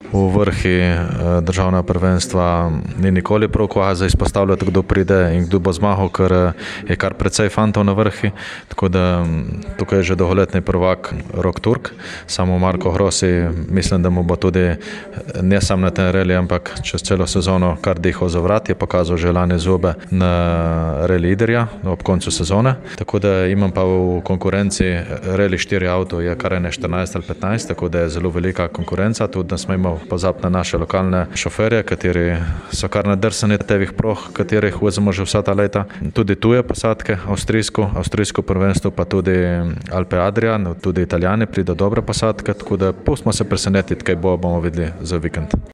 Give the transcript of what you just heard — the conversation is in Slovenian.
v vrhi državnega prvenstva ni nikoli prav kvaza izpostavljati, kdo pride in kdo bo zmagal, ker je kar precej fantov na vrhi, tako da tukaj je že dolgoletni prvak Rok Turk, samo Marko Hrosi, mislim, da mu bo tudi ne samo na tem reli, ampak čez celo sezono kar dihal za vrat, je pokazal že lani zobe na reli Idrija ob koncu sezone, tako da imam pa v konkurenci reli 4 avto, je kar 14 ali 15, tako da je zelo velika konkurenca, tudi da smo imeli pozabiti na naše lokalne šoferje, kateri so kar nadrsani tevih proh, katerih vozimo že vsa ta leta. Tudi tuje posadke, avstrijsko prvenstvo, pa tudi Alpe Adria, tudi Italijani pridejo dobre posadke, tako da pustimo se presenetiti, kaj bomo videli za vikend.